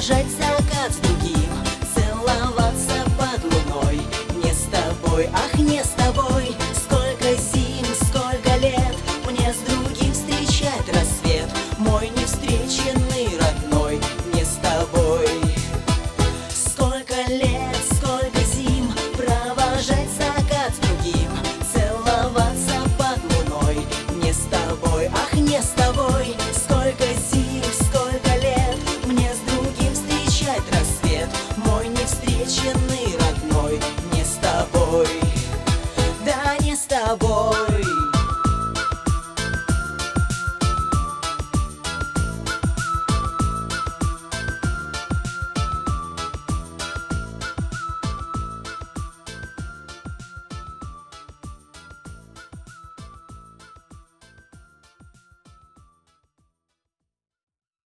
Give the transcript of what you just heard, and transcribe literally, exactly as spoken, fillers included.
провожать закат с другим, целоваться под луной. Не с тобой, ах, не с тобой. Сколько зим, сколько лет мне с другим встречать рассвет, мой невстреченный родной, не с тобой. Сколько лет, сколько зим провожать закат с другим, целоваться под луной. Не с тобой, ах, не с тобой.